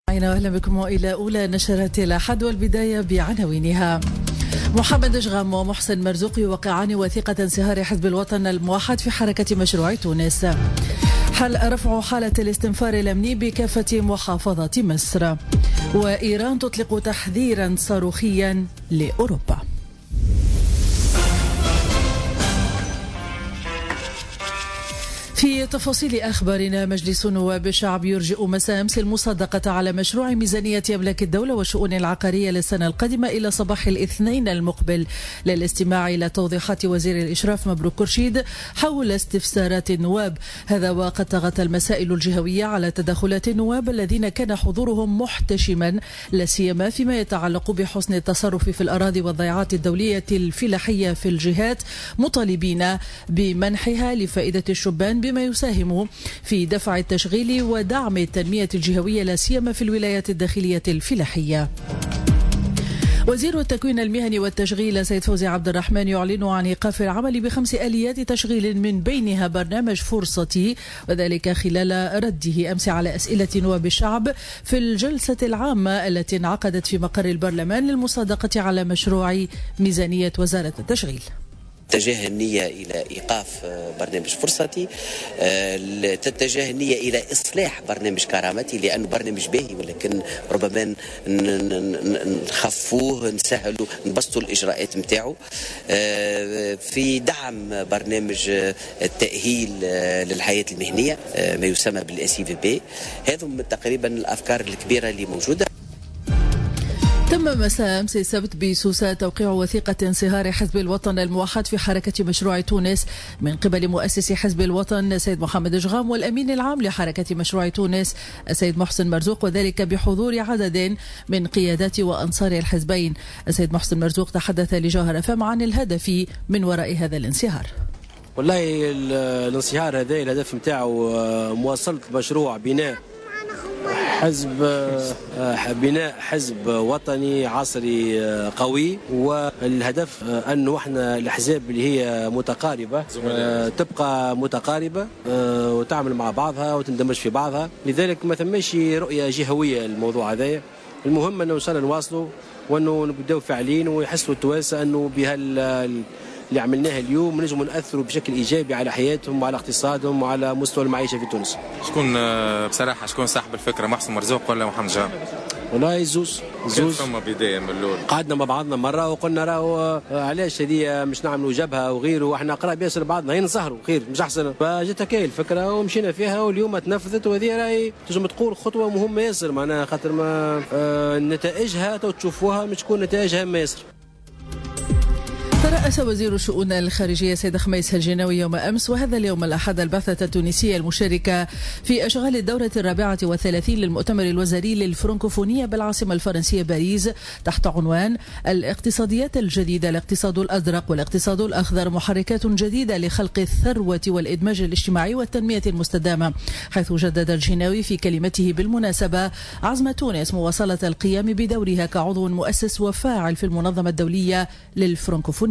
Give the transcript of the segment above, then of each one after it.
أهلا بكم إلى أولى نشرات الأحد والبداية بعناوينها. محمد جغام ومحسن مرزوق يوقعان وثيقة انصهار حزب الوطن الموحد في حركة مشروع تونس. رفع حالة الاستنفار الأمني بكافة محافظات مصر. وإيران تطلق تحذيرا صاروخيا لأوروبا. في تفاصيل أخبارنا، مجلس نواب الشعب يرجئ مساء أمس المصادقة على مشروع ميزانية أملاك الدولة والشؤون العقارية للسنة القادمة إلى صباح الاثنين المقبل للاستماع إلى توضيحات وزير الإشراف مبروك كرشيد حول استفسارات النواب. هذا وقد طغت المسائل الجهوية على تدخلات النواب الذين كان حضورهم محتشما، لا سيما فيما يتعلق بحسن التصرف في الأراضي والضيعات الدولية الفلاحية في الجهات، مطالبين بمنحها لفائدة الشبان بما يساهم في دفع التشغيل ودعم التنمية الجهوية لا سيما في الولايات الداخلية الفلاحية. وزير التكوين المهني والتشغيل سيد فوزي عبد الرحمن يعلن عن إيقاف العمل ب5 آليات تشغيل من بينها برنامج فرصتي، وذلك خلال رده أمس على أسئلة نواب الشعب في الجلسة العامة التي انعقدت في مقر البرلمان للمصادقة على مشروع ميزانية وزارة التشغيل. تتجه النية إلى إيقاف برنامج فرصتي، تتجه النية إلى إصلاح برنامج كرامتي لأنه برنامج باهي، ولكن ربما نخفوه، نسهلوا، نبسطوا الإجراءات متاعه. في دعم برنامج التأهيل للحياة المهنية ما يسمى بالSCVP. هذه تقريبا الأفكار الكبيرة اللي موجودة. تم مساء أمس السبت بسوسة توقيع وثيقة انصهار حزب الوطن الموحد في حركة مشروع تونس من قبل مؤسس حزب الوطن سيد محمد جغام والأمين العام لحركة مشروع تونس السيد محسن مرزوق، وذلك بحضور عدد من قيادات وأنصار الحزبين. السيد محسن مرزوق تحدث لجوهر FM عن الهدف من وراء هذا الانصهار. والله الانصهار هذا الهدف متاعه مواصلة مشروع بناء حزب وطني عصري قوي، والهدف أنه احنا الأحزاب اللي هي متقاربة تبقى متقاربة وتعمل مع بعضها وتندمج في بعضها. لذلك ما ثماش رؤية جهوية الموضوع هذا، المهم أنه وصلنا نواصلوا وأنه نبدأوا فاعلين ويحسوا التوانسة أنه بها اللي عملناها اليوم نجم نأثروا بشكل إيجابي على حياتهم وعلى اقتصادهم وعلى مستوى المعيشة في تونس. شكون صاحب الفكرة، محسن مرزوق ولا محمد جغام؟ والله زوز ثم بداية من الأول قعدنا مع بعضنا مرة وقلنا راهو علاش هذه مش نعملوا جبهة وغيره واحنا قراب ياسر بعضنا، هي نسهروا خير مش أحسن. فجت هكايا الفكرة ومشينا فيها واليوم تنفذت، وهذه راهي تنجم تقول خطوة مهمة ياسر، معناها خاطر ما نتائجها تشوفوها مش تكون نتائجها هامة ياسر. ترأس وزير الشؤون الخارجية سيد خميس الجناوي يوم أمس وهذا اليوم الأحد البعثة التونسية المشاركة في أشغال الدورة 34 للمؤتمر الوزاري للفرنكوفونية بالعاصمة الفرنسية باريس تحت عنوان الاقتصاديات الجديدة، الاقتصاد الأزرق والاقتصاد الأخضر، محركات جديدة لخلق الثروة والإدماج الاجتماعي والتنمية المستدامة، حيث جدد الجناوي في كلمته بالمناسبة عزم تونس مواصلة القيام بدورها كعضو مؤسس وفاعل في المنظمة الدولية للفرنكوفونية.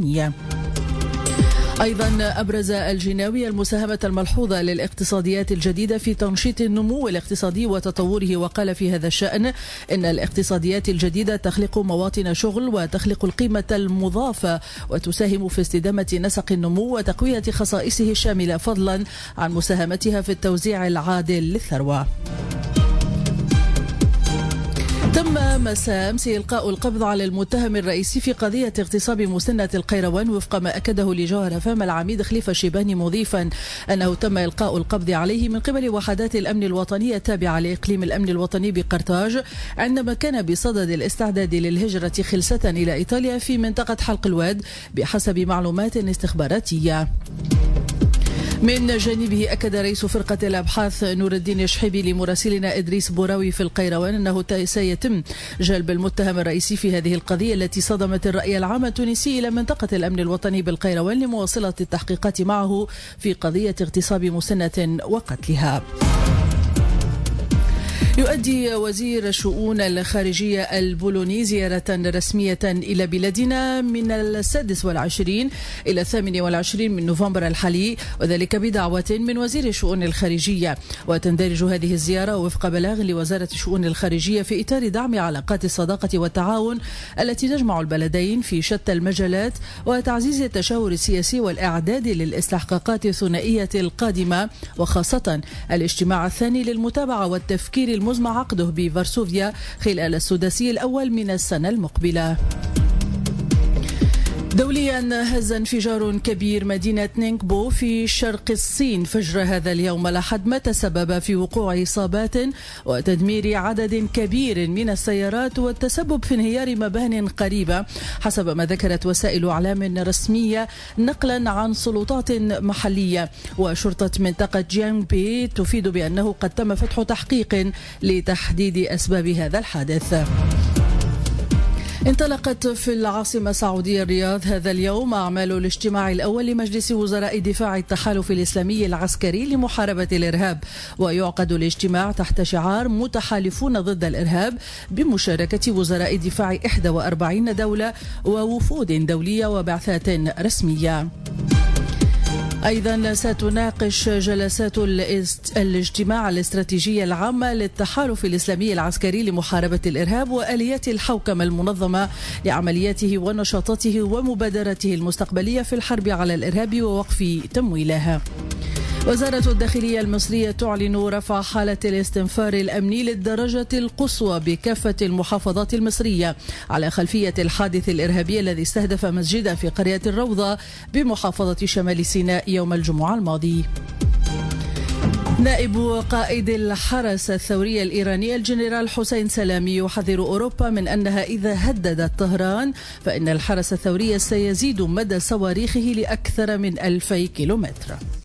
أيضا أبرز الجناوي المساهمة الملحوظة للاقتصاديات الجديدة في تنشيط النمو الاقتصادي وتطوره، وقال في هذا الشأن إن الاقتصاديات الجديدة تخلق مواطن شغل وتخلق القيمة المضافة وتساهم في استدامة نسق النمو وتقوية خصائصه الشاملة، فضلا عن مساهمتها في التوزيع العادل للثروة. تم مساء أمس إلقاء القبض على المتهم الرئيسي في قضية اغتصاب مسنة القيروان وفق ما أكده لجوهر FM العميد خليفة الشيباني، مضيفا أنه تم إلقاء القبض عليه من قبل وحدات الأمن الوطني التابعة لإقليم الأمن الوطني بقرطاج عندما كان بصدد الاستعداد للهجرة خلسة إلى إيطاليا في منطقة حلق الواد بحسب معلومات استخباراتية. من جانبه أكد رئيس فرقة الأبحاث نور الدين الشحيبي لمراسلنا إدريس بوراوي في القيروان أنه سيتم جلب المتهم الرئيسي في هذه القضية التي صدمت الرأي العام التونسي إلى منطقة الأمن الوطني بالقيروان لمواصلة التحقيقات معه في قضية اغتصاب مسنة وقتلها. يؤدي وزير الشؤون الخارجية البولوني زيارة رسمية إلى بلادنا من 26 إلى 28 من نوفمبر الحالي، وذلك بدعوة من وزير الشؤون الخارجية. وتندرج هذه الزيارة وفق بلاغ لوزارة الشؤون الخارجية في إطار دعم علاقات الصداقة والتعاون التي تجمع البلدين في شتى المجالات، وتعزيز التشاور السياسي والإعداد للاستحقاقات الثنائية القادمة، وخاصة الاجتماع الثاني للمتابعة والتفكير المزمع عقده بفارسوفيا خلال السداسي الأول من السنة المقبلة. دوليا، هز انفجار كبير مدينة نينغبو في شرق الصين فجر هذا اليوم لحد ما تسبب في وقوع إصابات وتدمير عدد كبير من السيارات والتسبب في انهيار مبان قريبة، حسب ما ذكرت وسائل إعلام رسمية نقلا عن سلطات محلية. وشرطة منطقة جيانغبي تفيد بأنه قد تم فتح تحقيق لتحديد أسباب هذا الحادث. انطلقت في العاصمة السعودية الرياض هذا اليوم أعمال الاجتماع الأول لمجلس وزراء دفاع التحالف الإسلامي العسكري لمحاربة الإرهاب، ويعقد الاجتماع تحت شعار متحالفون ضد الإرهاب بمشاركة وزراء دفاع 41 دولة ووفود دولية وبعثات رسمية. أيضا ستناقش جلسات الاجتماع الاستراتيجية العامة للتحالف الإسلامي العسكري لمحاربة الإرهاب وآليات الحوكمة المنظمة لعملياته ونشاطاته ومبادراته المستقبلية في الحرب على الإرهاب ووقف تمويلها. وزارة الداخلية المصرية تعلن رفع حالة الاستنفار الأمني للدرجة القصوى بكافة المحافظات المصرية على خلفية الحادث الإرهابي الذي استهدف مسجدا في قرية الروضة بمحافظة شمال سيناء يوم الجمعة الماضي. نائب قائد الحرس الثوري الإيراني الجنرال حسين سلامي يحذر أوروبا من أنها إذا هددت طهران فإن الحرس الثوري سيزيد مدى صواريخه لأكثر من 2000 كيلومتر.